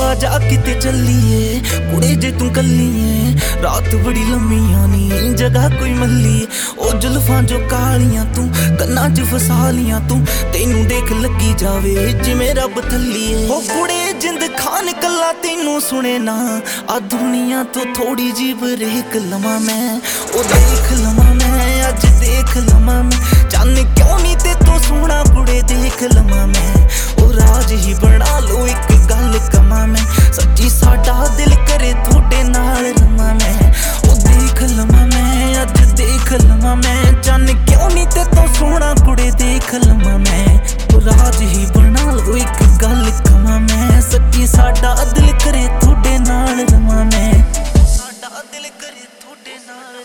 आजा किते चलीए कुड़े जे तू कल्ली रात बड़ी लम्मी आनी जगह कोई मल्ली ओ जुल्फां जो कालियां तू कन्ना च फसा लियां तू तेनू देख लगी जावे जिवें रब थल्लीए ओ कुड़े जिंद खान कल्ला तेनू सुने ना आ दुनिया तो थोड़ी जी ब्रेक लवां मैं ओ देख लवां मैं अज देख लवां मैं जाने क्यों नी ते तो सोना कुड़े देख लवां मैं ओ राज ही बना लो एक गल कमा मैं सच्ची साडा दिल करे थोड़े नाल रवां मैं ओ देख लवां मैं अज देख लवां मैं जाने क्यों नी ते तो सोना कुड़े देख लवां मैं ओ राज ही बना लो एक गल कमा मैं सच्ची साडा दिल करे थोड़े नाल रवां मैं साडा दिल करे थोड़े नाल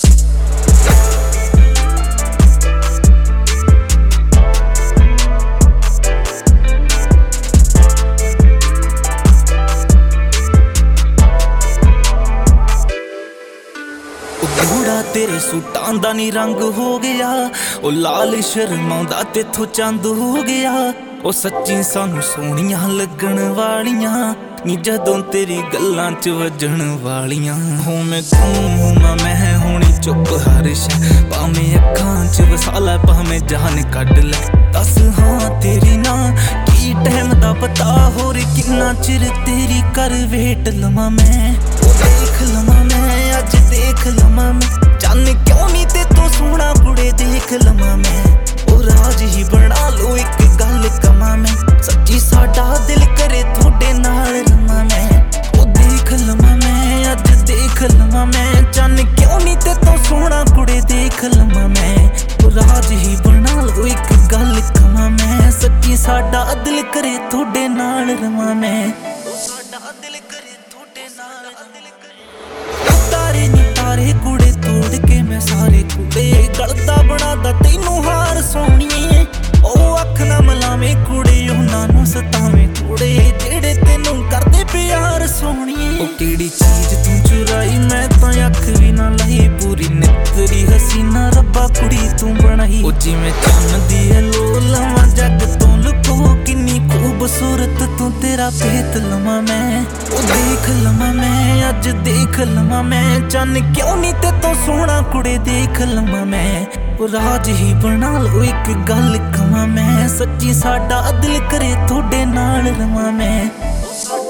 तेरे सूटां दा नी रंग हो गया ओ लाल शर्मांदा तेथों चंद हो गया ओ सच्ची सानू सोहणियां लगण वालियां नी जदों तेरी गल्लां च वजण वालियां हो मैं घूमां मैं होनी चुप हर शै भावें अखां च वसा लै भावें जान कढ लै दस हाँ तेरी ना की टाइम दा पता होर किन्ना चिर तेरी कर वेट लवां मैं ओ देख लवां मैं अज देख लवां मैं जाने क्यों नी ते तो सोना कुड़े देख लवां मैं ओ राज ही बना लो एक गल कमा मैं सच्ची साडा दिल करे थोड़े नाल रवां मैं ओ देख लवां मैं अज देख लवां मैं जाने क्यों नी ते तो सोना कुड़े देख लवां मैं ओ राज ही बना लो एक गल कमा मैं सच्ची साडा दिल करे थोड़े नाल रवां मैं साडा दिल करे थोड़े नाल तारे नी तारे कुड़े तोड़ के मैं सारे कुड़े गलता बनादा तैनू हार सोहणीए ओ अख ना मलावे कुड़े उन्हां नू सतावे कुड़े जेड़े तैनू करदे प्यार सोहणीए ओ केड़ी चीज तू चुराई मैं तां अख भी ना लाई पूरी नितरी हसीना रब्बा कुड़ी तू बनाई ओ जिवें चन्न दी लो लवां जग तों लुको किन्नी खूबसूरत तू तेरा भेत लवां मैं ओ देख लवां मैं अज देख लवां मैं जाने क्यों नी ते तो सोना कुड़े देख लवां मैं ओ राज ही बना लो एक गल कमा मैं सच्ची साडा दिल करे थोड़े नाल रवां मैं।